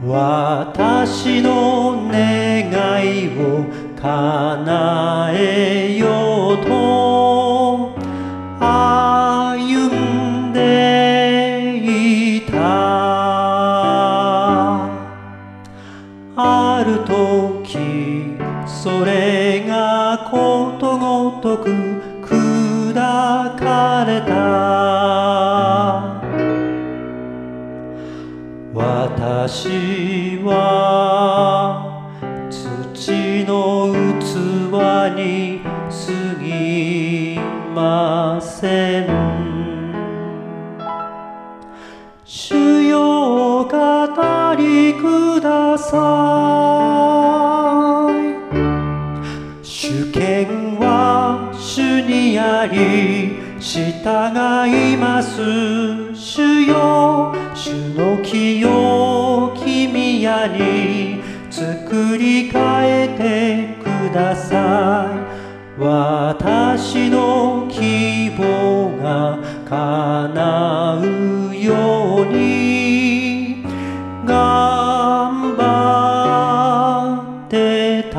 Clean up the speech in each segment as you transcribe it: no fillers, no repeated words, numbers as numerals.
私の願いを叶えようと歩んでいた。ある時それがことごとく砕かれた。私は土の器に過ぎません。主よ語りください。主権は主にあり従います。主よ主の清き宮に作り変えてください。私の希望が叶うように頑張ってた。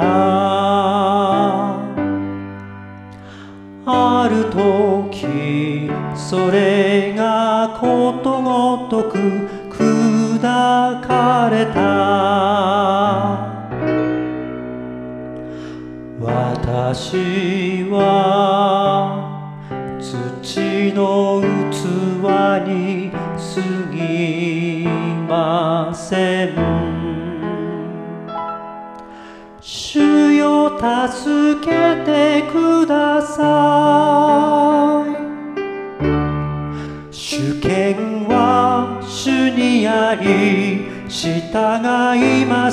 ある時それがことごとく砕かれた。私は土の器に過ぎません。主よ助けてください。主権は主にあり従います。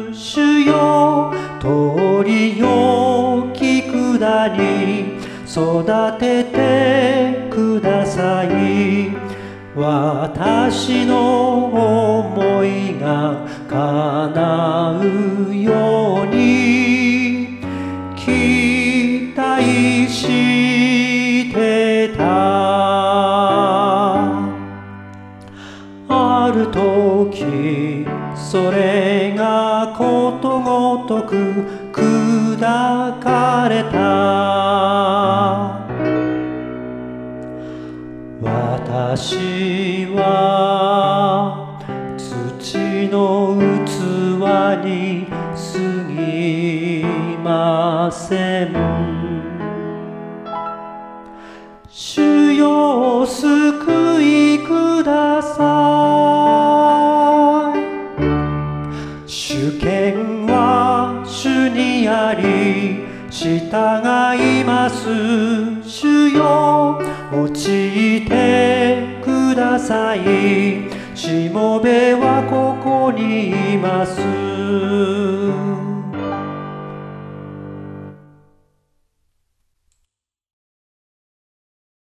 主よ取り置き下り育ててください。私の想いが叶うように期待してた。ある時それがことごとく砕かれた。私は土の器に過ぎません。主よ救いください。主権は主にあり従います。主よ用いてください。しもべはここにいます。